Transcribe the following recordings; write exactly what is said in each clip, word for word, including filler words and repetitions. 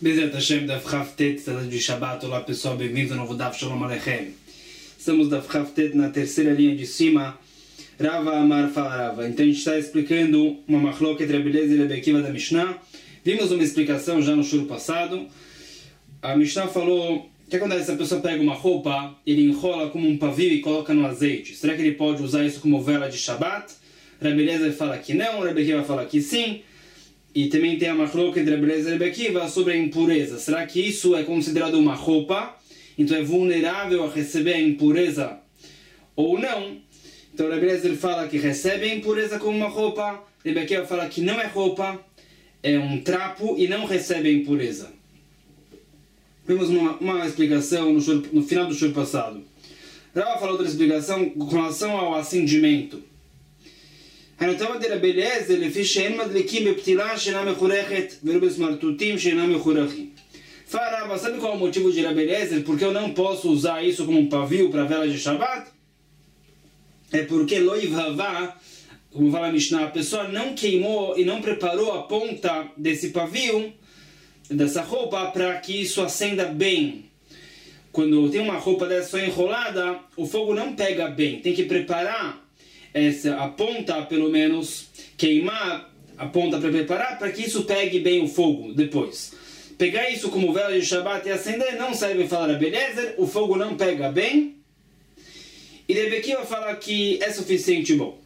Bezerra Hashem da Haftet de Shabbat. Olá pessoal, bem-vindos ao novo Daf Shalom Aleichem. Estamos da Haftet na terceira linha de cima. Rava Amar fala Rava. Então a gente está explicando uma machlok entre a beleza e a Rebekiva da Mishnah. Vimos uma explicação já no shur passado. A Mishnah falou: o que acontece se a pessoa pega uma roupa, ele enrola como um pavio e coloca no azeite? Será que ele pode usar isso como vela de Shabbat? A beleza fala que não, a Rebekiva fala que sim. E também tem a machlok entre a beleza e a Rebekiva sobre a impureza. Será que isso é considerado uma roupa? Então é vulnerável a receber a impureza ou não? Então a beleza fala que recebe a impureza como uma roupa. A Rebekiva fala que não é roupa, é um trapo e não recebe a impureza. Vimos uma, uma explicação no, shur, no final do shur passado. Rava falou outra explicação com relação ao acendimento. הנותבת דרבי אליעזר לפי שאין מדליקים בפתילה שאינה מחורכת ולא בסמרטוטים שאינם מחורכים. Fala, Rava, sabe qual é o motivo de Rabbi Eliezer? Porque eu não posso usar isso como um pavio para vela de Shabbat? É porque loivavá, como fala a Mishnah, a pessoa não queimou e não preparou a ponta desse pavio, dessa roupa, para que isso acenda bem. Quando tem uma roupa dessa só enrolada, o fogo não pega bem. Tem que preparar essa, a ponta, pelo menos, queimar a ponta para preparar, para que isso pegue bem o fogo depois. Pegar isso como vela de Shabbat e acender não serve, falar a Beliezer, o fogo não pega bem. E Rebekiva fala que é suficiente bom.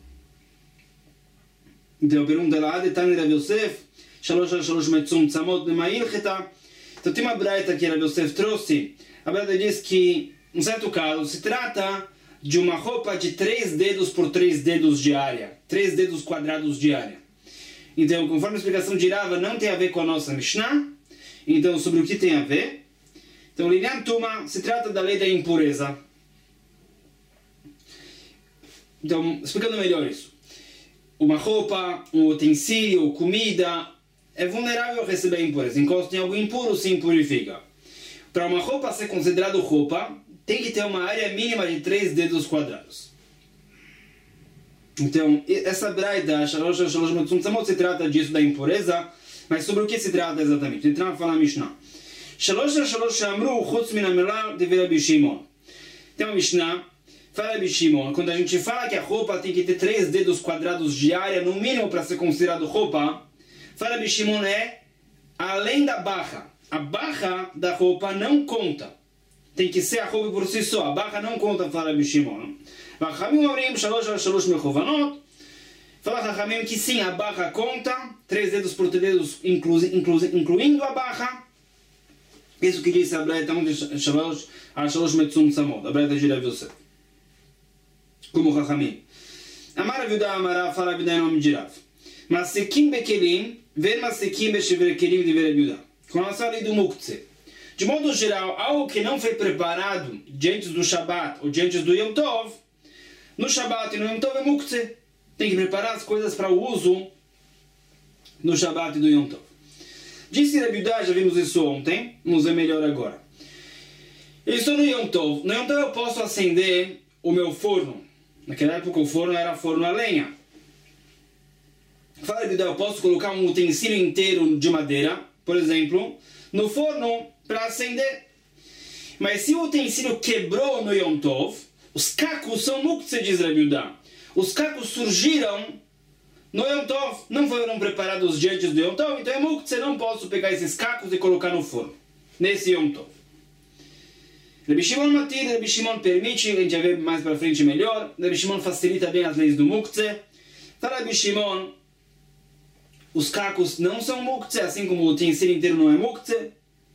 Então, pergunta lá, Adetani Rav Yosef, Shalosh Shalosh Metzum Tzamot Nemailcheta. Então, tem uma braita que Rav Yosef trouxe. A braita diz que, em certo caso, se trata de uma roupa de três dedos por três dedos de área. Três dedos quadrados de área. Então, conforme a explicação de Rava, não tem a ver com a nossa Mishnah. Então, sobre o que tem a ver? Então, Linyan Tuma se trata da lei da impureza. Então, explicando melhor isso. Uma roupa, um utensílio, comida, é vulnerável a receber impureza. Encosta em algo impuro, se impurifica. Para uma roupa ser considerada roupa, tem que ter uma área mínima de três dedos quadrados. Então, essa braida, Shalosh Shalosh Metzum Tzamot, se trata disso, da impureza. Mas sobre o que se trata exatamente? Então, fala a Mishnah. Shalosh Shalosh Amru Chutz Min HaMelah Devei Rabbi Shimon. Tem uma Mishnah, fala Rabbi Shimon, quando a gente fala que a roupa tem que ter três dedos quadrados de área, no mínimo para ser considerado roupa, fala Rabbi Shimon é além da barra. A barra da roupa não conta. Tem que ser a roupa por si só. A barra não conta, fala Rabbi Shimon. Vachamim Amrim Shalosh Shalosh Mechovanot. Fala Chachamim que sim, a barra conta, três dedos por três dedos, inclu, inclu, incluindo a barra. Isso que disse a Braita de Shalosh Shalosh Metzum Tzamot, a Braita de Rav Yosef. Como Chachamim. Amar Aviuda Amara, fala Aviuda em nome de Rav. Masekim Bekelim, ver Masekim Beshever Kelim de Ver Aviuda. Com a lei do Muktzeh. De modo geral, algo que não foi preparado diante do Shabbat ou diante do Yom Tov, no Shabbat e no Yom Tov é Muktzeh. Tem que preparar as coisas para o uso no Shabbat e do Yom Tov. Disse Rabi Yehuda, já vimos isso ontem, vamos ver melhor agora. Eu estou no Yom Tov. No Yom Tov eu posso acender o meu forno. Naquela época o forno era forno a lenha. Fala Rabi Yehuda, eu posso colocar um utensílio inteiro de madeira, por exemplo, no forno para acender. Mas se o utensílio quebrou no Yom Tov, os cacos são muktzeh, diz Rabi Yehuda. Os cacos surgiram no Yom Tov, não foram preparados diante do Yom Tov, então é muktzeh, não posso pegar esses cacos e colocar no forno, nesse Yom Tov. Rabbi Shimon Matir, Rabbi Shimon permite, a gente vai ver mais para frente melhor, Rabbi Shimon facilita bem as leis do muktzeh. Fala Rabbi Shimon, os cacos não são muktzeh, assim como o utensílio inteiro não é muktzeh.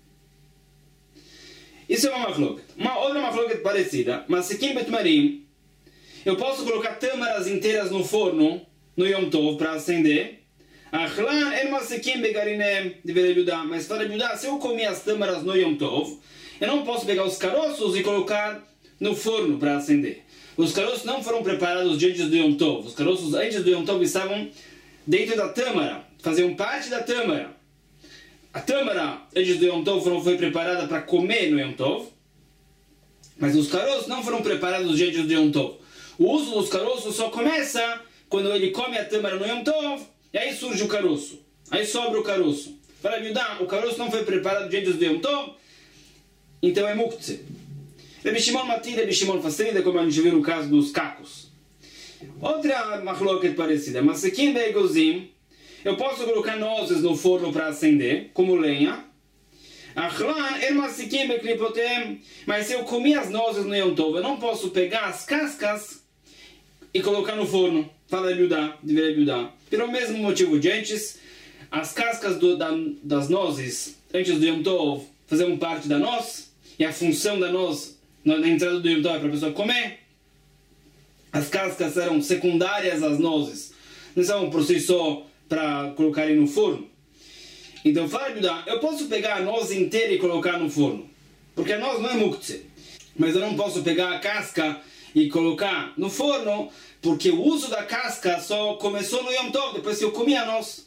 Isso é uma machloket. Uma outra machloket parecida, Masekim Betmarim, eu posso colocar tâmaras inteiras no forno, no Yom Tov, para acender. Achlan en masekim begarinem de Rabbi Yehuda. Mas para Rabbi Yehuda, se eu comer as tâmaras no Yom Tov, eu não posso pegar os caroços e colocar no forno para acender. Os caroços não foram preparados diante do Yom Tov. Os caroços antes do Yom Tov estavam dentro da tâmara, faziam parte da tâmara. A tâmara antes do Yom Tov não foi preparada para comer no Yom Tov, mas os caroços não foram preparados diante do Yom Tov. O uso dos caroços só começa quando ele come a tâmara no Yom Tov, e aí surge o caroço. Aí sobra o caroço. Fala Yudá, o caroço não foi preparado diante do Yom Tov, então é muktzeh. Rabi Shimon matir, Rabi Shimon fastrida, como a gente viu no caso dos cacos. Outra machloket parecida, masekim beigozim, eu posso colocar nozes no forno para acender, como lenha. Achlan er masekim beklipotem, mas se eu comi as nozes no Yom Tov, eu não posso pegar as cascas e colocar no forno. Fala Yudá, deveria Yudá. Pelo mesmo motivo de antes, as cascas do, da, das nozes, antes do Yom Tov, faziam parte da noz, e a função da noz na entrada do Yom Tov é para a pessoa comer. As cascas eram secundárias às nozes, não são por si só para colocarem no forno. Então, fala Yudá, eu posso pegar a noz inteira e colocar no forno, porque a noz não é muktzeh, mas eu não posso pegar a casca e colocar no forno, porque o uso da casca só começou no Yom Tov, depois que eu comi a noz.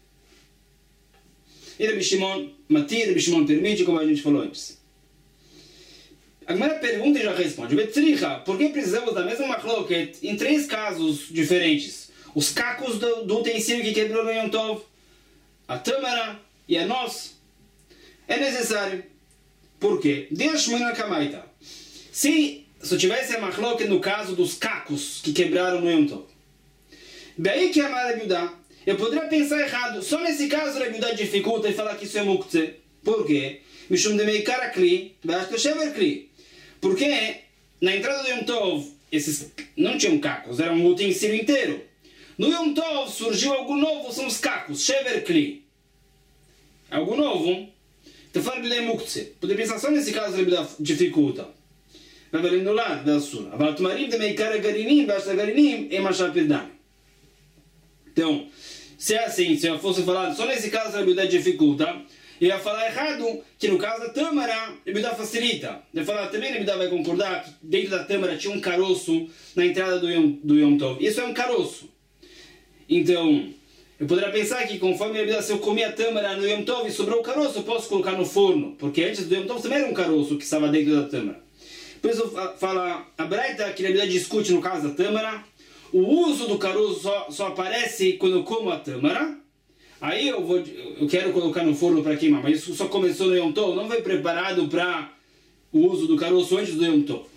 E Rabi Shimon matir, Rabi Shimon permite, como a gente falou antes. A primeira pergunta já responde. Por que precisamos da mesma machloket em três casos diferentes? Os cacos do, do utensílio que quebrou no Yom Tov, a tâmara e a noz. É necessário. Por quê? Deus Shmuel Kamaita. Se se tivesse a machloket no caso dos cacos que quebraram no Yom Tov, daí que amar a Yudá, eu poderia pensar errado. Só nesse caso a Yudá dificulta e fala que isso é muktzeh. Por quê? Mishum de meikar akli, basta shever kli. Porque na entrada do Yom Tov, esses não tinham cacos, era um utensílio inteiro. No Yom Tov surgiu algo novo, são os cacos, shever kli. Algo novo. Então fala Yudá é muktzeh. Poderia pensar só nesse caso a Yudá dificulta. Vai ver no lado da sura. Aval tumarim de meikar agarinim, basta agarinim, e machar pirdam. Então, se é assim, se eu fosse falar só nesse caso a Yudá dificulta, eu ia falar errado, que no caso da tâmara, a Yudá facilita. Eu ia falar também, a Yudá vai concordar que dentro da tâmara tinha um caroço na entrada do Yom, do Yom Tov. Isso é um caroço. Então, eu poderia pensar que conforme a Yudá, se eu comi a tâmara no Yom Tov e sobrou o caroço, eu posso colocar no forno. Porque antes do Yom Tov também era um caroço que estava dentro da tâmara. Por isso fala a Braita que a Yudá discute no caso da tâmara. O uso do caroço só, só aparece quando eu como a tâmara. Aí eu, vou, eu quero colocar no forno para queimar, mas isso só começou no Yom Tov, não foi preparado para o uso do caroço antes do Yom Tov.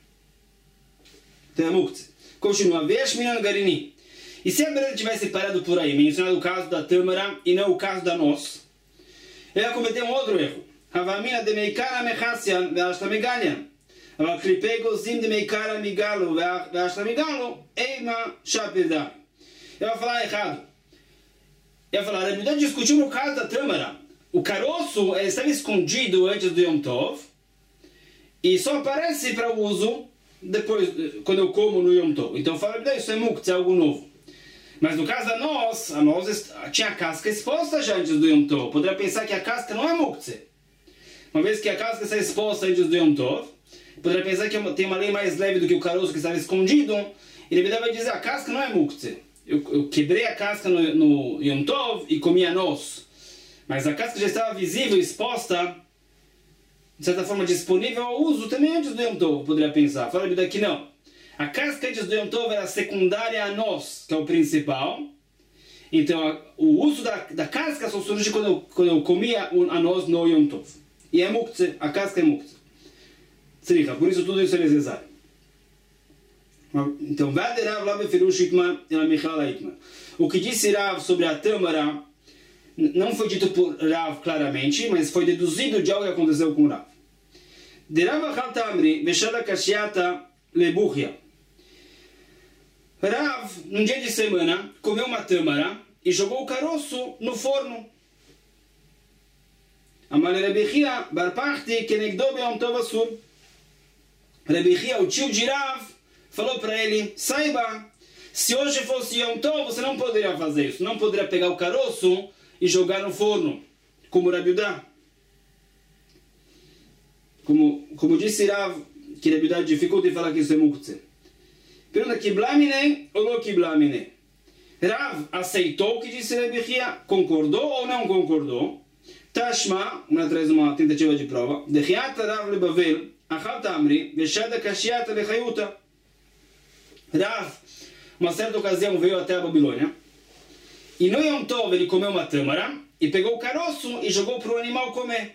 Então é muktzeh. Continua. Vesh minan garini. E se a Braita tivesse parado por aí, mencionado o caso da tâmara e não o caso da noz, ela cometeu um outro erro. Havamina de meikara mechassian ve'ashta megalyan. אבל קליפי גוזים דמי קרא מגלו ואשתא מגלו, אימה שפירדמי. Eu vou falar errado. Eu vou falar, a Yudá discutiu no caso da tâmara. O caroço estava escondido antes do Yom Tov e só aparece para o uso depois, quando eu como no Yom Tov. Então fala, isso é muktzeh, é algo novo. Mas no caso da noz, a noz tinha a casca exposta já antes do Yom Tov. Poderia pensar que a casca não é muktzeh. Uma vez que a casca está exposta antes do Yom Tov, poderia pensar que tem uma lei mais leve do que o caroço que estava escondido, e ele vai dizer, a casca não é muktzeh. Eu, eu quebrei a casca no, no Yom Tov e comi a noz. Mas a casca já estava visível, exposta, de certa forma disponível ao uso também antes do Yom Tov, poderia pensar. Fala daqui não. A casca antes do Yom Tov era secundária à noz, que é o principal. Então a, o uso da, da casca só surge quando eu, quando eu comia a noz no Yom Tov. E é muktzeh, a casca é muktzeh. Por isso tudo isso é necessário. Então, o que disse Rav sobre a tâmara não foi dito por Rav claramente, mas foi deduzido de algo que aconteceu com Rav. De Rav achal tamri, veshada kashiata lebuchia. Rav, num dia de semana, comeu uma tâmara e jogou o caroço no forno. Amar Rebechia, barparti, kenegdo be'om tov asur. Rebechia, o tio de Rav, falou para ele, saiba, se hoje fosse Yom Tov, você não poderia fazer isso. Não poderia pegar o caroço e jogar no forno, como Rabi Yudá. Como, como disse Rav, que Rabi Yudá dificulta e fala que isso é muktzeh. Pergunta, kiblamine ou não kiblamine? Rav aceitou o que disse Rebechia, concordou ou não concordou? Tashma, uma traz uma tentativa de prova, Dechiata Rav lebavel, achal tamri, veshada kashiata lechayuta. Rav, uma certa ocasião, veio até a Babilônia, e no Yom Tov ele comeu uma tâmara, e pegou o caroço e jogou para o animal comer.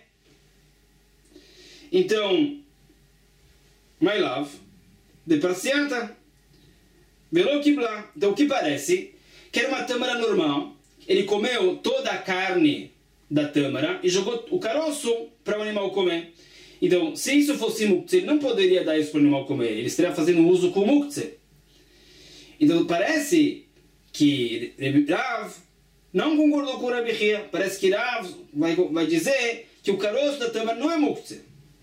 Então, my love, de pacienta, velo kibla. Então, o que parece que era uma tâmara normal. Ele comeu toda a carne da tâmara e jogou o caroço para o animal comer. Então, se isso fosse muktzeh, ele não poderia dar isso para o animal comer. Ele estaria fazendo uso com muktzeh. Então, parece que Rav não concordou com o Rabi Hia. Parece que Rav vai, vai dizer que o caroço da tâmara não é muktzeh.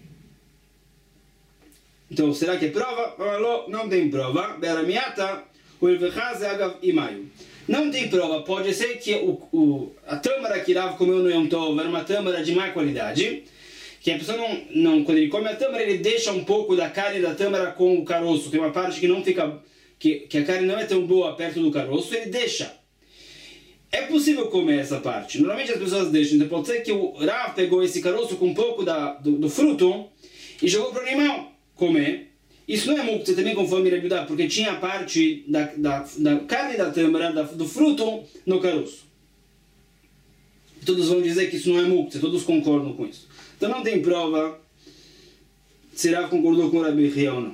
Então, será que é prova? Não tem prova. Beramiata, o Ilvechaz é Agav Imaio. Não tem prova. Pode ser que o, o, a tâmara que Rav comeu no Yom Tov era uma tâmara de má qualidade. Que a pessoa não, não, quando ele come a tâmara, ele deixa um pouco da carne da tâmara com o caroço. Tem uma parte que não fica, que, que a carne não é tão boa perto do caroço, ele deixa. É possível comer essa parte. Normalmente as pessoas deixam. Então pode ser que o Rav pegou esse caroço com um pouco da, do, do fruto e jogou para o animal comer. Isso não é muktzeh também, conforme Rabi Yehuda, porque tinha a parte da, da, da carne da tâmara, da, do fruto, no caroço. Todos vão dizer que isso não é muktzeh, todos concordam com isso. Então não tem prova se Rav concordou com o Rabi Hia ou não.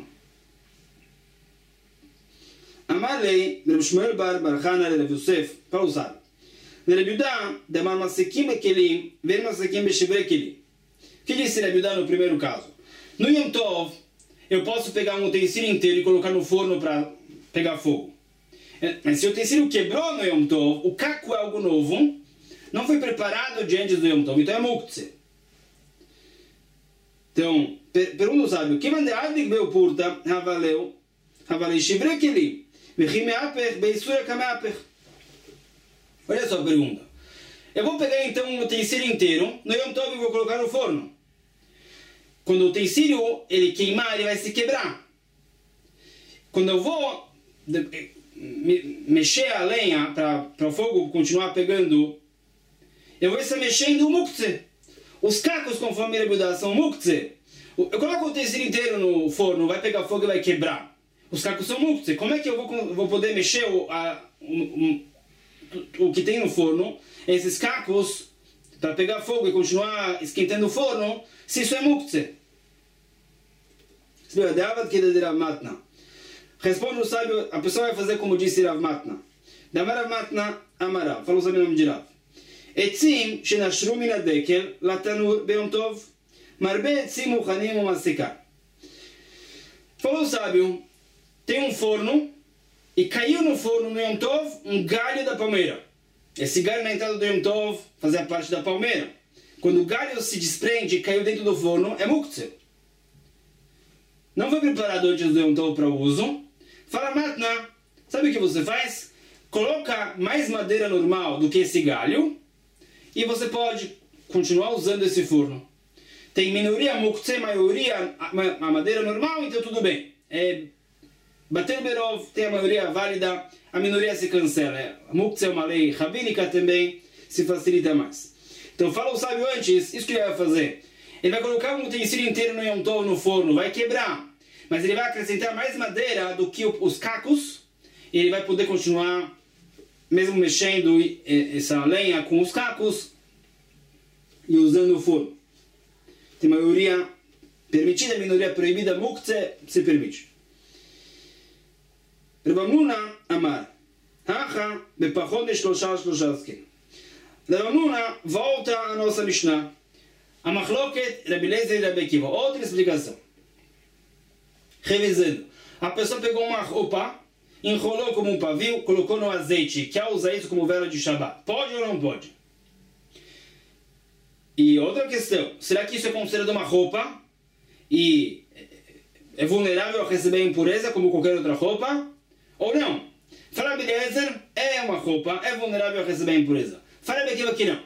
Amalei, Rabi Shmuel bar bar Chana Rabi Yosef, pausado. Rabi Yehuda, demar masekim ekelim, ver masekim beshivre ekelim. O que disse Rabi Yehuda no primeiro caso? No Yom Tov, eu posso pegar um utensílio inteiro e colocar no forno para pegar fogo. Mas se o utensílio quebrou no Yom Tov, o caco é algo novo, não foi preparado de antes do Yom Tov, então é muktzeh. Então, pergunta o sábio, que mande adik meu purta, havaleu, havalei shivre keli, vechimeapech, beisura kameapech. Olha só a pergunta. Eu vou pegar então um utensílio inteiro, no Yom Tov e vou colocar no forno. Quando o utensílio ele queimar, ele vai se quebrar. Quando eu vou de, me, mexer a lenha para o fogo continuar pegando, eu vou estar mexendo o muktzeh. Os cacos, conforme Rabi Yehuda, são muktzeh. Eu coloco o utensílio inteiro no forno, vai pegar fogo e vai quebrar. Os cacos são muktzeh. Como é que eu vou, vou poder mexer o, a, o, o, o que tem no forno, esses cacos, para pegar fogo e continuar esquentando o forno, se isso é muktzeh? Responde o sábio, a pessoa vai fazer como disse Rav Matna. Damar Rav Matna amara, falou o sábio em nome de Rav. Etzim shenashru min hadekel latanur beyom tov, marbe etzim muchanim umasika. Falou o sábio, tem um forno e caiu no forno no Yom Tov um galho da palmeira. Esse galho na entrada do Yom Tov fazia parte da palmeira. Quando o galho se desprende e caiu dentro do forno, é muktzeh. Não foi preparado antes do Yom Tov para o uso. Fala Matna, sabe o que você faz? Coloca mais madeira normal do que esse galho e você pode continuar usando esse forno. Tem minoria muktzeh, maioria a madeira normal, então tudo bem. É, bater berov tem a maioria válida, a minoria se cancela. Muktzeh é uma lei rabínica também, se facilita mais. Então fala o sábio antes, isso que ele vai fazer. Ele vai colocar um utensílio inteiro no Yom Tov no forno, vai quebrar. Mas ele vai acrescentar mais madeira do que os cacos. E ele vai poder continuar, mesmo mexendo essa lenha com os cacos e usando o forno. Tem maioria permitida, minoria proibida, muktzeh se permite. Rav Hamnuna amar, hacha bepachot de shlosha shlosha zken. Rav Hamnuna volta à nossa Mishnah. A machloket Rabi Eliezer e Rabi Akiva. Outra explicação. Revisando. A pessoa pegou uma roupa, enrolou como um pavio, colocou no azeite, quer usar isso como vela de Shabbat. Pode ou não pode? E outra questão. Será que isso é considerado uma roupa e é vulnerável a receber impureza como qualquer outra roupa? Ou não? Fala Rabi Eliezer, é uma roupa, é vulnerável a receber impureza. Fala Rabi Akiva que não.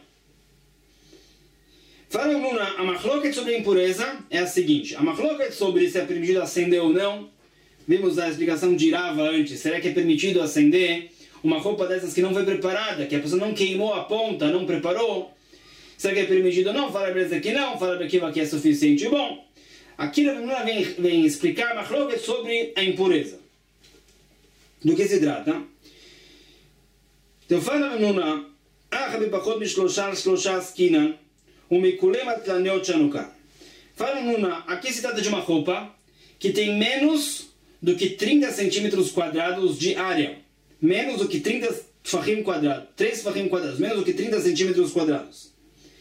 Fala Luna, a machloket sobre a impureza é a seguinte. A machloket sobre se é permitido acender ou não. Vimos a explicação de Rava antes. Será que é permitido acender uma roupa dessas que não foi preparada? Que a pessoa não queimou a ponta, não preparou? Será que é permitido ou não? Fala a beleza que não. Fala aqui que é suficiente. Bom, aqui a Luna vem, vem explicar a machloket sobre a impureza. Do que se trata? Então fala Luna, ככה בפחות משלושה שלושה עסקינן, ומקולם התלניות שלנו כאן. Fala, Nuna, aqui se trata de uma roupa que tem menos do que trinta centímetros quadrados de área. Menos do que trinta tfachim quadrados. três tfachim quadrados. Menos do que trinta centímetros quadrados.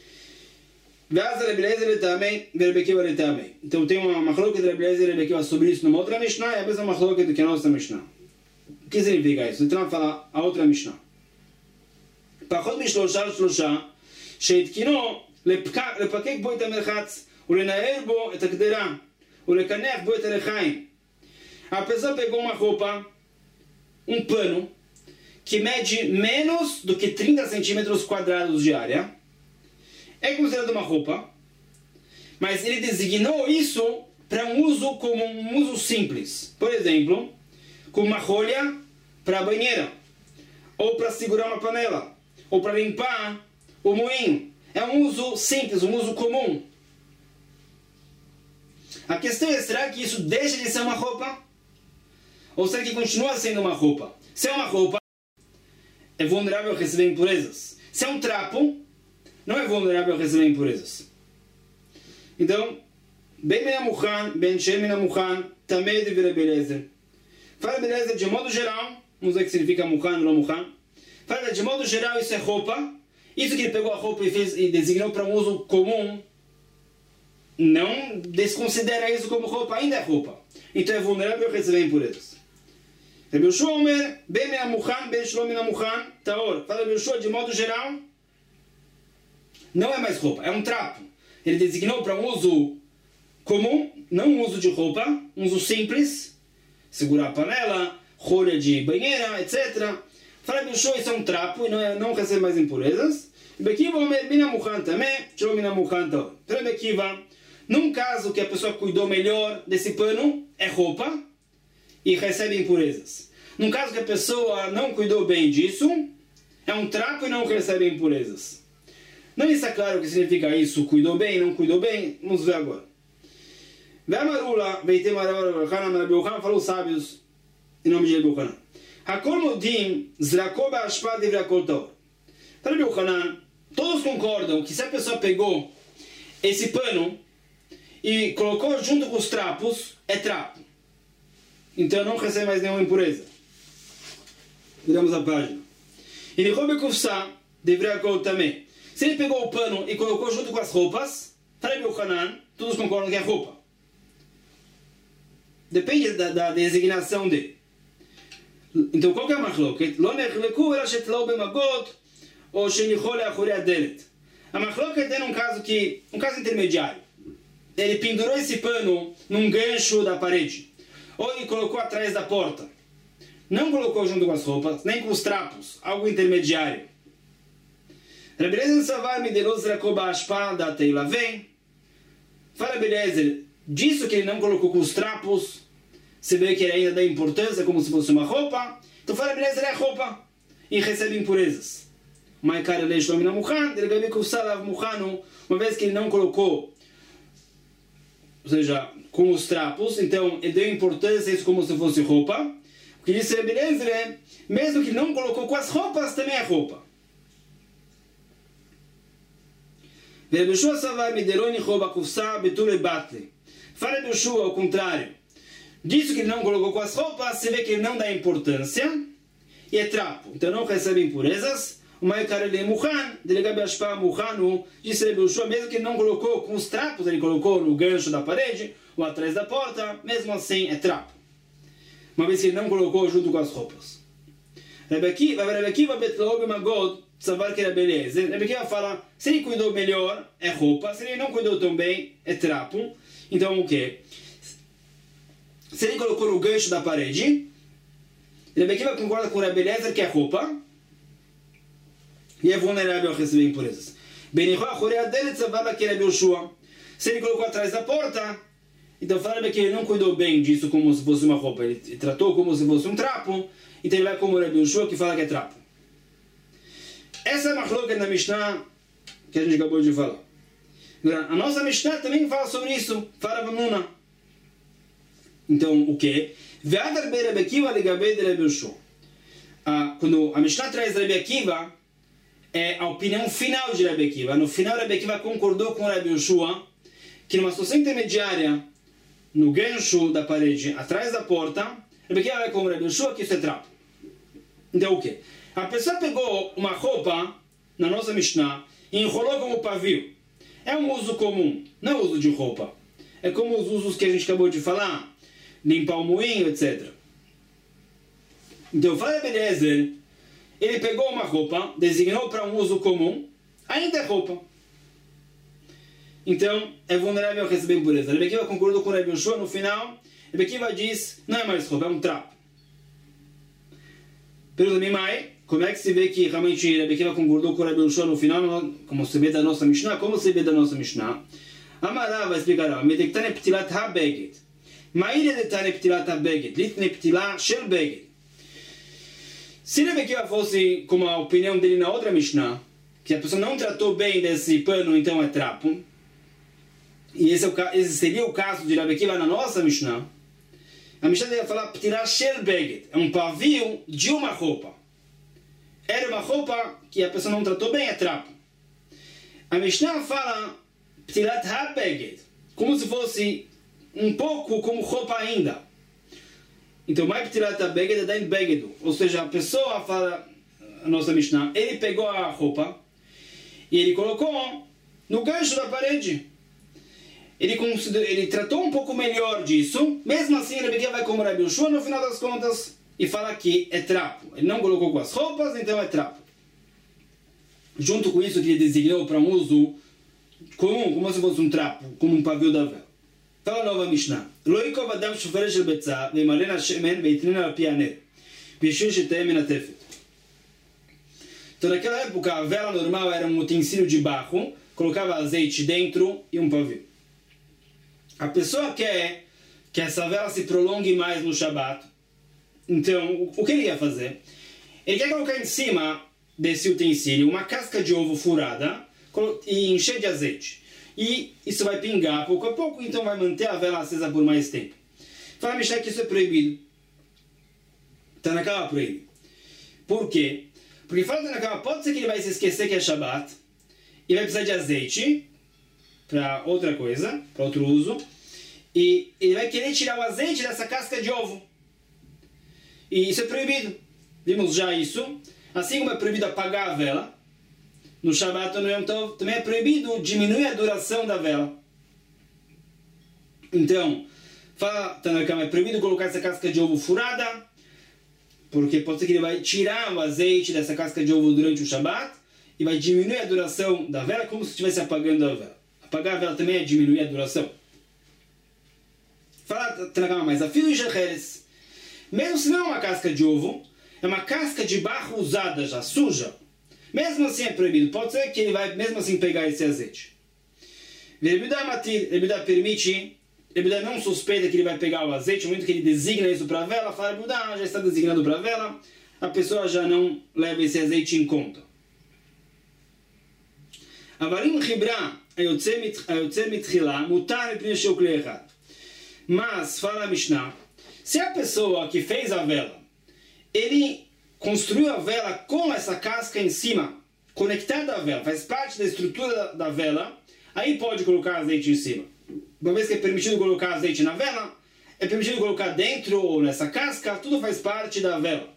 Então tem uma machloket de Rebbe Eliezer e Rebbe Akiva sobre isso numa outra Mishnah e a mesma machloket do que a nossa Mishnah. O que significa isso? Então vamos falar a outra Mishnah. פחות משלושה שלושה שהתקינו לפקק בו את המרחץ ולנער בו את הגדרה ולקנח בו את הלחיים. A pessoa pegou uma roupa, um pano, que mede menos do que trinta centímetros quadrados de área. É considerado uma roupa, mas ele designou isso para um uso como um uso simples. Por exemplo, com uma rolha para a banheira, ou para segurar uma panela, ou para limpar o moinho. É um uso simples, um uso comum. A questão é, será que isso deixa de ser uma roupa? Ou será que continua sendo uma roupa? Se é uma roupa, é vulnerável a receber impurezas. Se é um trapo, não é vulnerável a receber impurezas. Então, Ben Minamuchan, Ben Shem Minamuchan, também de Rebbe Eliezer. Fala beleza, de modo geral, não sei o que significa Muchan ou Muchan. Fala, de modo geral, isso é roupa. Isso que ele pegou a roupa e, fez, e designou para um uso comum, não desconsidera isso como roupa, ainda é roupa. Então é vulnerável a receber impurezas. Rebbe Yoshua Omer, Ben Minamuchan, Ben Shalom Minamuchan, Taor. Fala Rebbe Yoshua, de modo geral, não é mais roupa, é um trapo. Ele designou para um uso comum, não um uso de roupa, um uso simples, segurar a panela, rolha de banheira, etcétera. Fala que o show isso é um trapo e não, é, não recebe mais impurezas. Bekiva, Minamuchan também, Shalom Minamuchan Taor. Então Bekiva, num caso que a pessoa cuidou melhor desse pano, é roupa e recebe impurezas. Num caso que a pessoa não cuidou bem disso, é um trapo e não recebe impurezas. Não está claro o que significa isso, cuidou bem, não cuidou bem, vamos ver agora. Ve'amarula, veitem Rabbi Yochanan, Rabbi Yochanan falou sábios, em nome de Rabbi Yochanan. Hakol modim, zrakó ba'ashpa divrei hakol taor. Rabbi Yochanan, todos concordam que se a pessoa pegou esse pano e colocou junto com os trapos, é trapo. Então não recebe mais nenhuma impureza. Viramos a página. E de Robe Kufsa, divrei hakol também. Se ele pegou o pano e colocou junto com as roupas, Rabbi Yochanan, todos concordam que é roupa. Depende da, da designação dele. Então, qual que é a machloket? Lo nechleku ela shetlo bemagot ou shenichol leachorei adelet. A machloket é um caso que, um caso intermediário. Ele pendurou esse pano num gancho da parede, ou ele colocou atrás da porta. Não colocou junto com as roupas, nem com os trapos, algo intermediário. Rebbe Eliezer savar midelos zrakó ba'ashpa datei lavei. Fala Rebbe Eliezer, disso que ele não colocou com os trapos, você vê que ele ainda dá importância como se fosse uma roupa. Então fala Rebbe Eliezer é roupa e recebe impurezas. Ma'ikar elei shlom minamuchan, delegami kufsa lav muchanu, uma vez que ele não colocou, ou seja, com os trapos, então ele deu importância a isso como se fosse roupa. O que disse Rebbe Eliezer é, mesmo que ele não colocou com as roupas, também é roupa. Rebbe Yoshua savar mideloi nichol ba'kufsa betul batle. Fala Rebbe Yoshua ao contrário. Disso que ele não colocou com as roupas, você vê que ele não dá importância e é trapo. Então não recebe impurezas. O ma'ikar elei muchan, delegami ashpa muchanu, disse Rebbe Yoshua, mesmo que ele não colocou com os trapos, ele colocou no gancho da parede ou atrás da porta, mesmo assim é trapo. Uma vez que ele não colocou junto com as roupas. Rebbe Akiva betlo b'magod, savar que Rebbe Eliezer. Rebbe Akiva fala, se ele cuidou melhor, é roupa. Se ele não cuidou tão bem, é trapo. Então o que? Se ele colocou no gancho da parede, Rebbe Akiva concorda com Rebbe Eliezer que é roupa e é vulnerável a receber impurezas. Benichol leachorei adelet savar que Rebbe Yoshua. Se ele colocou atrás da porta, então fala que ele não cuidou bem disso como se fosse uma roupa. Ele tratou como se fosse um trapo. Então ele vai como Rebbe Yoshua que fala que é trapo. Essa é a machloket na Mishnah que a gente acabou de falar. A nossa Mishnah também fala sobre isso. Fala Vanuna. Então, o que? Ve'adar be'Rebbe Akiva legabei de Rebbe Yoshua. Quando a Mishnah traz Rebbe Akiva, é a opinião final de Rabi Akiva. No final, Rabi Akiva concordou com Rabi Yoshua que numa situação intermediária, no gancho da parede, atrás da porta, Rabi Akiva vai com Rabi Yoshua que isso é trapo. Então o quê? A pessoa pegou uma roupa, na nossa Mishnah, e enrolou como pavio. É um uso comum, não é uso de roupa. É como os usos que a gente acabou de falar, limpar o moinho, etcétera. Então, Fala Eliezer, ele pegou uma roupa, designou para um uso comum, ainda é roupa. Então, é vulnerável a receber impureza. Rabi Akiva concordou com Rabi Yoshua no final. Rabi Akiva diz, não é mais roupa, é um trapo. Pergunta Mimai, como é que se vê que realmente Rabi Akiva concordou com Rabi Yoshua no final, como se vê da nossa Mishnah? Como se vê da nossa Mishnah? Amará vai explicar, Medektane ptilat ha-beged. Ma'ire detane ptilat ha-beged. Litne ptilat shel-beged. Se Rabi Akiva fosse como a opinião dele na outra Mishnah, que a pessoa não tratou bem desse pano, então é trapo, e esse, é o, esse seria o caso de Rabi Akiva na nossa Mishnah, a Mishnah deve falar ptilat shel-beged. É um pavio de uma roupa. Era uma roupa que a pessoa não tratou bem, é trapo. A Mishnah fala ptilat ha-beged, como se fosse um pouco como roupa ainda. Então, mais ptilat ha-beged é dain begedu. Ou seja, a pessoa fala, a nossa Mishnah, ele pegou a roupa e ele colocou no gancho da parede. Ele, ele tratou um pouco melhor disso. Mesmo assim, Rabi Akiva vai como Rabi Yoshua no final das contas e fala que é trapo. Ele não colocou com as roupas, então é trapo. Junto com isso que ele designou para um uso comum, como se fosse um trapo, como um pavio da vela. Fala a nova Mishnah. Lo yikov adam shoferet shel betza ve'maleh na shemen ve'yitnen al pi haner bishvil shetehem min hatefet. Então, naquela época, a vela normal era um utensílio de barro, colocava azeite dentro e um pavio. A pessoa quer que essa vela se prolongue mais no Shabat. Então, o que ele ia fazer? Ele quer colocar em cima desse utensílio uma casca de ovo furada e encher de azeite. E isso vai pingar pouco a pouco, então vai manter a vela acesa por mais tempo. Fala, Mishnah, que isso é proibido. Tanakama proíbe. Por quê? Porque fala Tanakama, pode ser que ele vai se esquecer que é Shabat e vai precisar de azeite para outra coisa, para outro uso, e ele vai querer tirar o azeite dessa casca de ovo. E isso é proibido. Vimos já isso. Assim como é proibido apagar a vela, no Shabbat no Yom Tov também é proibido diminuir a duração da vela. Então, fala Tanakama, é proibido colocar essa casca de ovo furada, porque pode ser que ele vai tirar o azeite dessa casca de ovo durante o Shabbat e vai diminuir a duração da vela como se estivesse apagando a vela. Apagar a vela também é diminuir a duração. Fala Tanakama, mas a filo Shecheres, mesmo se não é uma casca de ovo, é uma casca de barro usada já, suja, mesmo assim é proibido. Pode ser que ele vai mesmo assim pegar esse azeite. Rebidá matir, Rebidá permite, Rebidá não suspeita que ele vai pegar o azeite, no momento que ele designa isso para a vela, fala, Rebidá já está designado para a vela, a pessoa já não leva esse azeite em conta. Avarim Chibra, ayotzer mitchila, mutar mipnei sheu klei echad. Mas, fala a Mishnah, se a pessoa que fez a vela, ele construiu a vela com essa casca em cima, conectada à vela, faz parte da estrutura da, da vela, aí pode colocar azeite em cima. Uma vez que é permitido colocar azeite na vela, é permitido colocar dentro ou nessa casca, tudo faz parte da vela.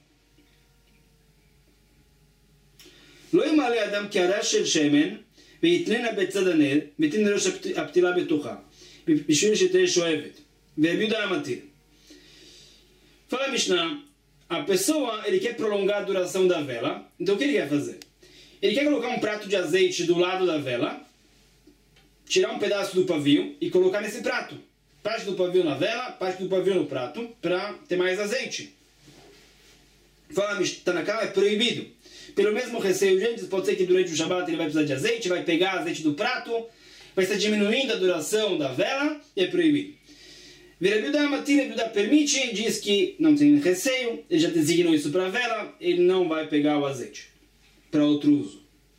Lo yimale adam ki'ara shel shemen ve'yitnena betzad haner v'yitin rosh haptila betucha bishvil sheteh shoevet ve'Yehuda amatir. Fala Mishnah, a pessoa, ele quer prolongar a duração da vela, então o que ele quer fazer? Ele quer colocar um prato de azeite do lado da vela, tirar um pedaço do pavio e colocar nesse prato. Parte do pavio na vela, parte do pavio no prato, para ter mais azeite. Fala Tanakama, é proibido. Pelo mesmo receio, gente, pode ser que durante o Shabbat ele vai precisar de azeite, vai pegar azeite do prato, vai estar diminuindo a duração da vela, e é proibido. Rebidá matir, Rebidá permite, diz que não tem receio, ele já designou isso para a vela, ele não vai pegar o azeite para outro uso.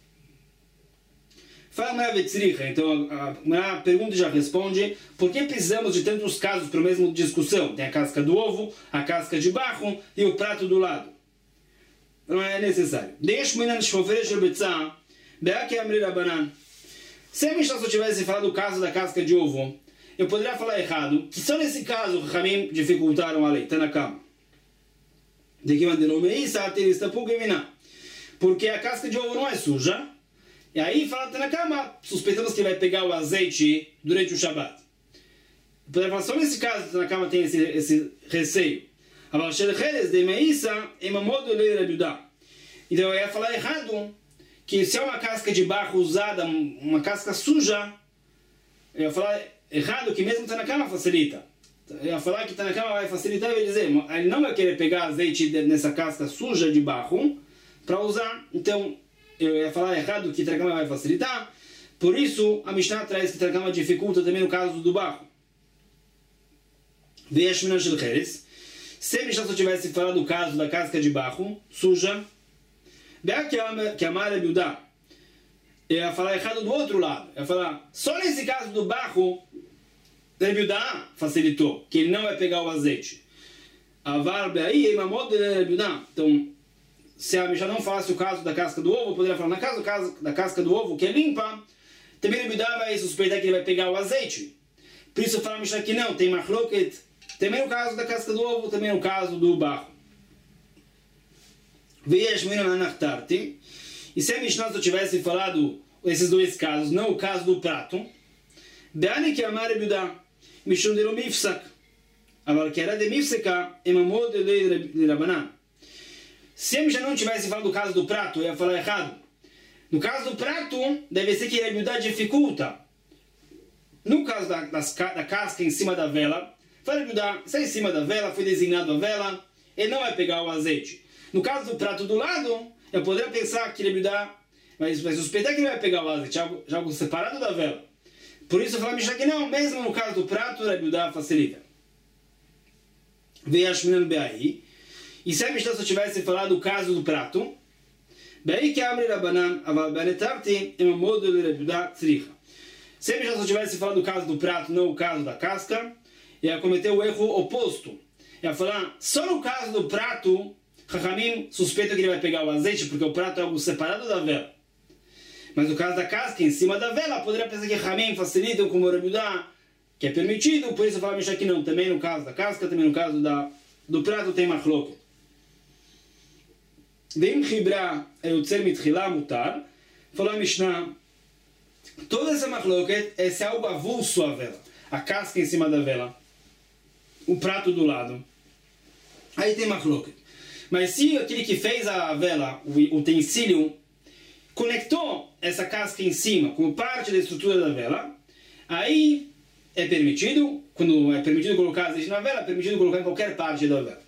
Fala a Vetzricha, então a, a pergunta já responde, por que precisamos de tantos casos para a mesma discussão? Tem a casca do ovo, a casca de barro e o prato do lado. não é necessário. Deixa minan shoferet shel betzah, be'aki amri rabanan. Se a Mishnah só tivesse falado o caso da casca de ovo, eu poderia falar errado, que só nesse caso os Ramim dificultaram a lei, está na cama. De que mandou meisa aterista pugeminá. Porque a casca de ovo não é suja, e aí fala está na cama, suspeitamos que vai pegar o azeite durante o Shabat. Poderia falar só nesse caso, está na cama tem esse, esse receio. Então eu ia falar errado, que se é uma casca de barro usada, uma casca suja, eu ia falar errado que mesmo está na cama facilita. Eu ia falar que está na cama vai facilitar, eu ia dizer, ele não vai querer pegar azeite nessa casca suja de barro para usar, então eu ia falar errado que está na cama vai facilitar, por isso a Mishnah traz que está na cama dificulta também no caso do barro. Veja Minan Shel Cheres. Se a Mishnah só tivesse falado o caso da casca de barro suja, que amar é Biudá, eu ia falar errado do outro lado. Eu ia falar, só nesse caso do barro, Biudá facilitou, que ele não vai pegar o azeite. Então, se a Mishnah não falasse o caso da casca do ovo, eu poderia falar, na caso da casca do ovo, que é limpa, também Biudá vai suspeitar que ele vai pegar o azeite. Por isso fala a Mishnah que não, tem machloket, também no caso da casca do ovo, também no caso do barro. E se a Mishnah só tivesse falado esses dois casos, não o caso do prato, Be'ani que amar é Biudá, Mishum de Mifsak, agora que era de Mifseka, Emamod de Rabanan. Se a Mishnah não tivesse falado do caso do prato, eu ia falar errado. No caso do prato, deve ser que a Biudá dificulta. No caso da, das, da casca em cima da vela, vai Biudá, está em cima da vela, foi designado a vela, ele não vai pegar o azeite. No caso do prato do lado, eu poderia pensar que ele Biudá vai, vai suspeitar que ele vai pegar o azeite, algo, algo separado da vela. Por isso eu falo Mishnah que não, mesmo no caso do prato, a Biudá facilita. Veja Shminan Be'ai. E se a Mishnah só tivesse falado o caso do prato, Be'ai que abre Rabanan, aval Be'anetarti, Emamod de Biudá Tzricha. Se a Mishnah só tivesse falado o caso do prato, não o caso da casca, ia cometer o erro oposto. Ia falar, só no caso do prato, Chachamim suspeita que ele vai pegar o azeite, porque o prato é algo separado da vela. Mas no caso da casca, em cima da vela, poderia pensar que Chachamim facilitam como o Rabudá, que é permitido, por isso eu falo a Mishnah que não. Também no caso da casca, também no caso da, do prato tem machloket. Veim chibra eutzer mitchila mutar, falou a Mishnah, toda essa machloket é se algo avulso à vela. A casca em cima da vela, o prato do lado. Aí tem machloket. Mas se aquele que fez a vela, o utensílio, conectou essa casca em cima como parte da estrutura da vela, aí é permitido, quando é permitido colocar azeite na vela, é permitido colocar em qualquer parte da vela.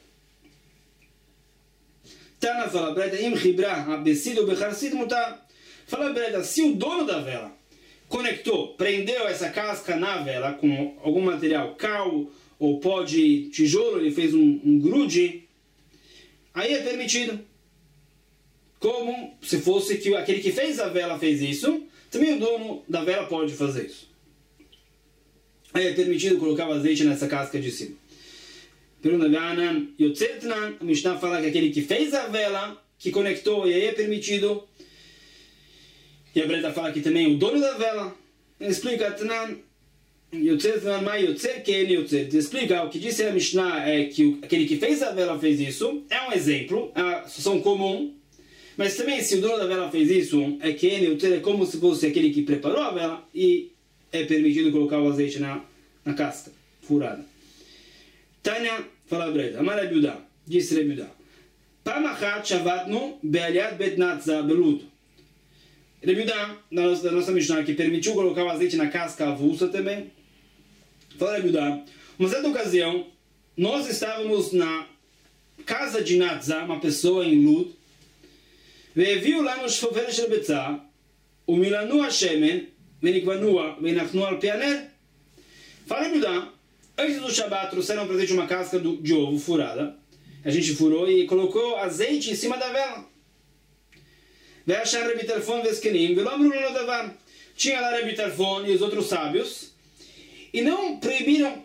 Tana fala, Breda, im chibra, abesido, becharsid, mutar. Fala, Breda, se o dono da vela conectou, prendeu essa casca na vela com algum material, cal ou pó de tijolo, ele fez um, um grude, aí é permitido. Como se fosse que aquele que fez a vela fez isso, também o dono da vela pode fazer isso. Aí é permitido colocar o azeite nessa casca de cima. Pergunta Ganan, Yotzertnan, a Mishnah fala que aquele que fez a vela, que conectou, e aí é permitido. E a Breta fala que também o dono da vela. Ele explica, Tnan, Yotzertnan, Mai Yotzer, Ken Yotzer. Explica, o que disse a Mishnah é que aquele que fez a vela fez isso. É um exemplo, é uma situação comum. Mas também, se o dono da vela fez isso, é Ken Yotzer, é como se fosse aquele que preparou a vela e é permitido colocar o azeite na, na casca furada. Tânia, fala a Breta, Amar Rebiudá, disse Rebiudá, Pamachat Shavatnu Be'aliat Bet Natza Belud. Rebiudá, da nossa, da nossa Mishnah, que permitiu colocar o azeite na casca avulsa também. Fala Rebiudá, uma certa ocasião, nós estávamos na casa de Natza, uma pessoa em Lud, Ve'eviu lá no Shfofer Shel Betzah, o Milanu Hashemen, Venikvanua, Venachnu al Pianer. Fala Rebiudá, antes do Shabbat trouxeram para a gente uma casca do, de ovo furada. A gente furou e colocou azeite em cima da vela. Tinha lá Rabi Tarfon e os outros sábios. E não proibiram.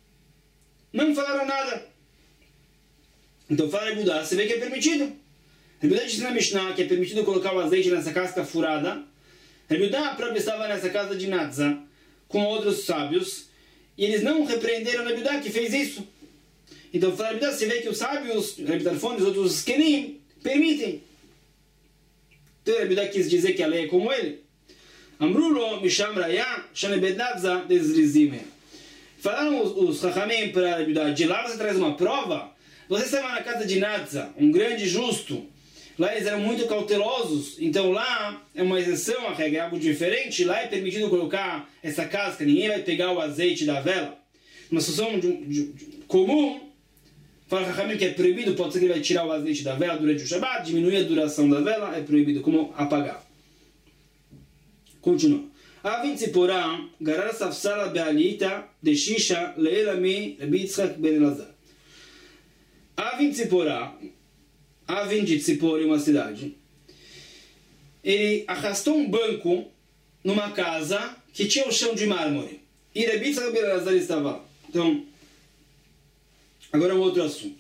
Não falaram nada. Então fala Rebiudá, você vê que é permitido. Rabi Yehuda disse na Mishnah que é permitido colocar o azeite nessa casca furada. Rabi Yehuda próprio estava nessa casa de Natza com outros sábios e eles não repreenderam Rabi Yehuda que fez isso. Então, Rabi Yehuda, você vê que os sábios, Rabi Tarfon e os outros Kenim, permitem. Então, Rabi Yehuda quis dizer que a lei é como ele. Amrulo, Misham Raya, Shanebed Natza, Desrizime. Falaram os, os Chachamim para Rabi Yehuda, de lá você traz uma prova? Você estava na casa de Natza, um grande justo. Lá eles eram muito cautelosos, então lá é uma exceção, a regra é algo diferente. Lá é permitido colocar essa casca, ninguém vai pegar o azeite da vela. Uma situação de, de, de, comum, fala Chachamim que é proibido, pode ser que ele vai tirar o azeite da vela durante o Shabbat, diminuir a duração da vela, é proibido, como apagar. Continua. Avin Tziporah, Garar Safsala Be'alita, de Shisha, Le'elami, Rabbi Yitzchak ben Elazar. Avin Tziporah, Avin de Tzipor, uma cidade, ele arrastou um banco numa casa que tinha o chão de mármore. E Rabbi Yitzchak ben Elazar estava lá. Então, agora um outro assunto.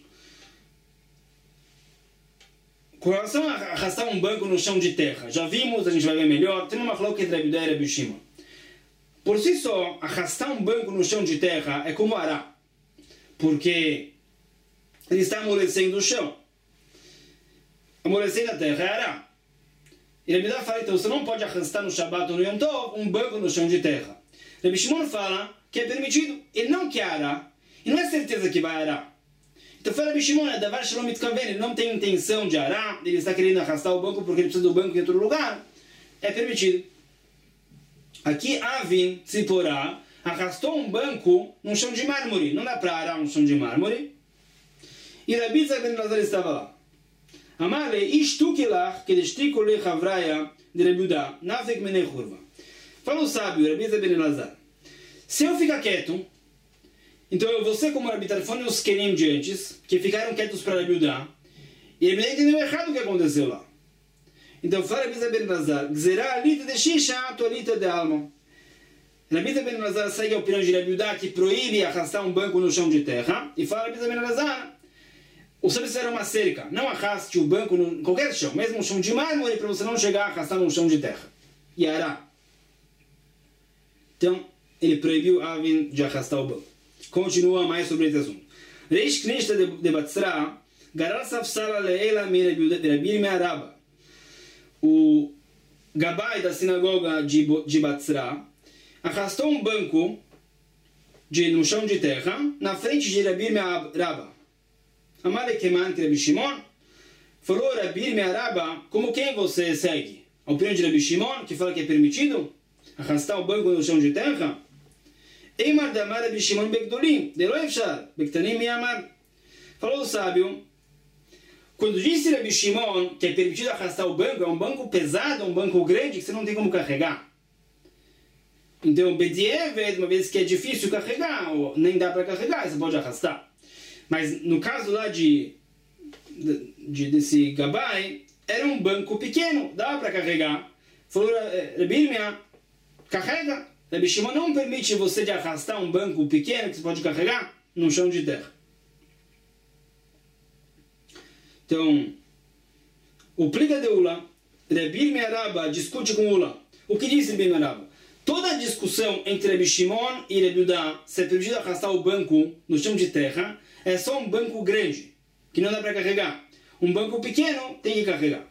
Com relação a arrastar um banco no chão de terra, já vimos, a gente vai ver melhor, tem uma machlok entre Rabi Yehuda e Rabi Shimon. Por si só, arrastar um banco no chão de terra é como ará, porque ele está amolecendo o chão. Amolecendo a terra é ará. E Rabi Yehuda fala, então, você não pode arrastar no Shabbat ou no Yom Tov um banco no chão de terra. Rabi Shimon fala que é permitido, ele não quer ará, e não é certeza que vai arar. Então fala Rabi Shimon, Davar Shalom Mitkaven, ele não tem intenção de arar, ele está querendo arrastar o banco porque ele precisa do banco em outro lugar, é permitido. Aqui Avin Tziporah arrastou um banco num chão de mármore, não dá para arar um chão de mármore, e Rabbi Yitzchak ben Elazar estava lá. Amale, ishtukilach, kedeshtiku le chavraya de Rabi Yehuda, nafek menei churva. Fala o sábio, Rabbi Yitzchak ben Elazar, se eu ficar quieto, então eu vou ser como Rabi Tarfon e os Kenim de antes, que ficaram quietos para Rabi Yehuda, e Rabi Yehuda entendeu errado o que aconteceu lá. Então fala Rabi Yitzchak ben Elazar, Gzerá alita de shisha, atualita de alma. Rabi Yitzchak ben Elazar segue a opinião de Rabi Yehuda que proíbe arrastar um banco no chão de terra, e fala Rabi Yitzchak ben Elazar, os sábios fizeram uma cerca, não arraste o banco em qualquer chão, mesmo um chão de mármore, para você não chegar a arrastar num chão de terra. E ará. Então, ele proibiu Avin de arrastar o banco. Continua mais sobre esse assunto. Reish Knishta de Batzra, Garar Safsala Le'ela Me Rabi Me'araba. O Gabai da sinagoga de Batzra arrastou um banco de, no chão de terra na frente de Rabi Me'araba. Amale Keman que Rabi Shimon falou Rabi Me'araba, como quem você segue? A opinião de Rabi Shimon, que fala que é permitido arrastar o banco no chão de terra? Eimar damar Rabi Shimon Begdolim, de Loefshar, Bektanim Miamar. Falou o sábio, quando disse Rabi Shimon que é permitido arrastar o banco, é um banco pesado, um banco grande, que você não tem como carregar. Então, Bedievet, uma vez que é difícil carregar, ou nem dá para carregar, você pode arrastar. Mas no caso lá de, de desse Gabai, era um banco pequeno, dava para carregar. Falou Rabi Me'araba, carrega. Rabi Shimon não permite você de arrastar um banco pequeno que você pode carregar no chão de terra. Então, o Pliga de Ula, Rabi Me'araba discute com Ula. O que diz Rabi Me'araba? Toda a discussão entre Rabi Shimon e Rabi Yehuda, se é permitido arrastar o banco no chão de terra, é só um banco grande, que não dá para carregar. Um banco pequeno tem que carregar.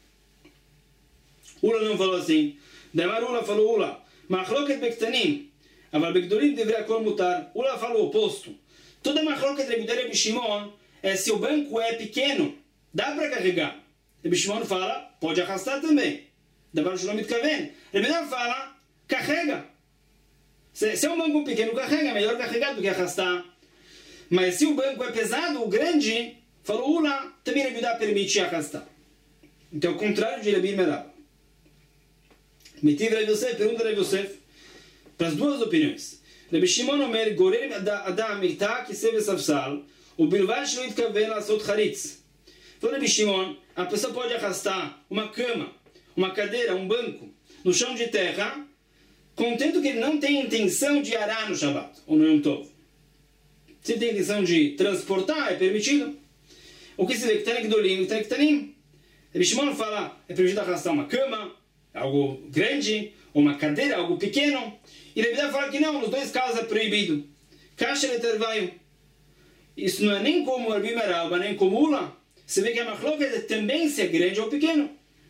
Ula não falou assim. Damar Ula falou Ula. Machloket Bektanim, aval Begdolim deveria kol mutar. Ula falou o oposto. Toda machloket Rabi Yehuda e Rabi Shimon é se o banco é pequeno, dá para carregar. Rabi Shimon fala, pode arrastar também. Davar Shalom Mitkaven. Rabi Yehuda fala, carrega. Se, se é um banco pequeno, carrega. É melhor carregar do que arrastar. Mas se o banco é pesado, o grande, falou Ula, também Rabi Yehuda permite arrastar. Então, ao contrário de Rabi Me'araba. Metiv Rabi Yosef, pergunta Rabi Yosef, para as duas opiniões. Rabi Shimon Omer, Gorem Adam Mikta, Kiseve Safsal, o Bilvar Shloit Kaven Lasot Haritz. Falou Rabi Shimon, a pessoa pode arrastar uma cama, uma cadeira, um banco, no chão de terra, contendo que ele não tem intenção de arar no Shabbat, ou no Yom Tov. Se tem intenção de transportar, é permitido. O que se vê que está em Gdolim, está em Ktanim. Rabi Shimon fala, é proibido arrastar uma cama, algo grande, ou uma cadeira, algo pequeno. E Rabi Yehuda fala que não, nos dois casos é proibido. Kasher letervaio. Isso não é nem como Rabi Meraba, nem como Ula. Você vê que a machloket é também se é grande ou pequeno.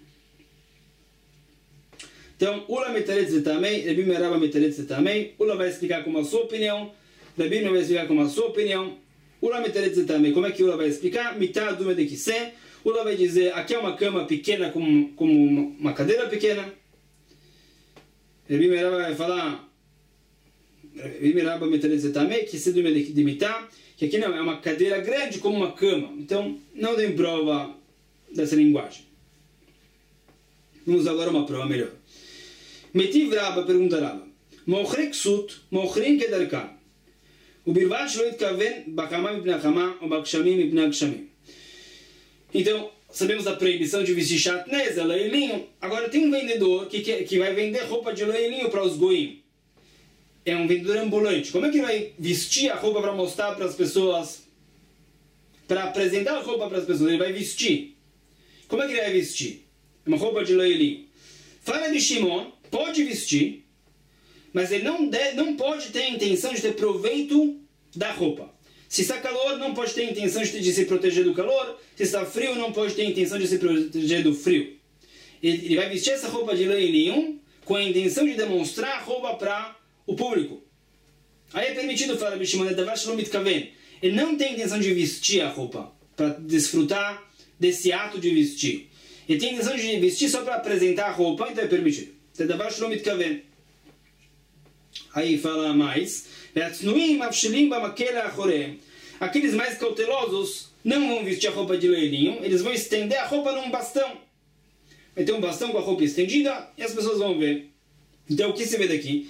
Então, Ula metaretz letamei, Rabi Meraba metaretz letamei. Ula vai explicar como a sua opinião, Rabi não vai explicar como a sua opinião. Ula metaretz letamei, como é que Ula vai explicar? Mitá dume de kissé. Ula vai dizer, aqui é uma cama pequena como, como uma cadeira pequena. Rabi Meraba vai falar, Rabi Meraba metaretz letamei, kissé dume de mitá. Que aqui não, é uma cadeira grande como uma cama. Então, não tem prova dessa linguagem. Vamos agora a uma prova melhor. Metiv Rabba, pergunta Rabba. Mochre ksut, mochrin kedarka. O birvat shlo yitkaven bakama mipnei hakama ou bakshamim mipnei hakshamim. Então, sabemos a proibição de vestir chatnez, leilinho. Agora tem um vendedor que, que, que vai vender roupa de leilinho para os goim. É um vendedor ambulante. Como é que ele vai vestir a roupa para mostrar para as pessoas? Para apresentar a roupa para as pessoas. Ele vai vestir. Como é que ele vai vestir? É uma roupa de leilinho. Fala de Shimon, pode vestir, mas ele não, deve, não pode ter a intenção de ter proveito da roupa. Se está calor, não pode ter a intenção de, de se proteger do calor. Se está frio, não pode ter a intenção de se proteger do frio. Ele, ele vai vestir essa roupa de leilinho com a intenção de demonstrar a roupa para o público. Aí é permitido falar Rabi Shimon, ele não tem intenção de vestir a roupa para desfrutar desse ato de vestir. Ele tem intenção de vestir só para apresentar a roupa, então é permitido. Aí fala mais, aqueles mais cautelosos não vão vestir a roupa de leilinho, eles vão estender a roupa num bastão. Vai ter um bastão com a roupa estendida e as pessoas vão ver. Então o que se vê daqui?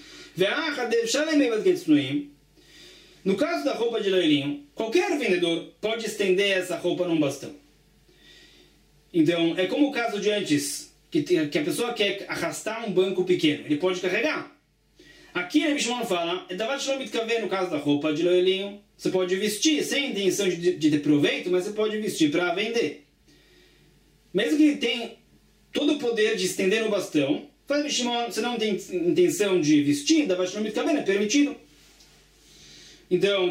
No caso da roupa de leilinho, qualquer vendedor pode estender essa roupa num bastão. Então, é como o caso de antes, que, que a pessoa quer arrastar um banco pequeno, ele pode carregar. Aqui Rabi Shimon fala, no caso da roupa de leilinho, você pode vestir sem intenção de, de ter proveito, mas você pode vestir para vender. Mesmo que ele tenha todo o poder de estender no bastão, Rabi Shimon, você não tem intenção de vestir, é permitido. Então,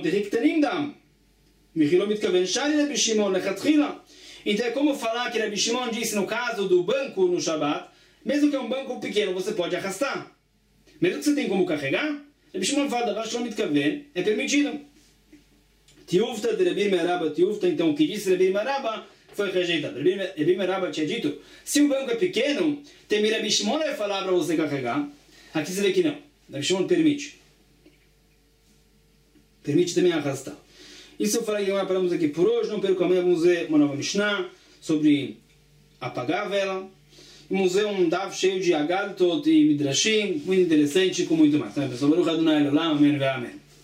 então é como falar que Rabi Shimon disse no caso do banco no Shabbat, mesmo que é um banco pequeno, você pode arrastar. Mesmo que você tenha como carregar, Rabi Shimon fala, é permitido. Tiufta de Rabi Meraba, Tiufta, então o que disse Rabi Meraba foi rejeitado. Rabi Meraba tinha dito, se o banco é pequeno, tem Rabi Shimon vai falar para você carregar. Aqui você vê que não. Rabi Shimon permite. Permite também arrastar. Isso eu falei que agora paramos aqui por hoje. Não perca amanhã, vamos ver uma nova Mishnah sobre apagar a vela. Vamos ver um daf cheio de agartot e midrashim, muito interessante, com muito mais. Então, pessoal, Baruch Adonai Olam, amém, amém.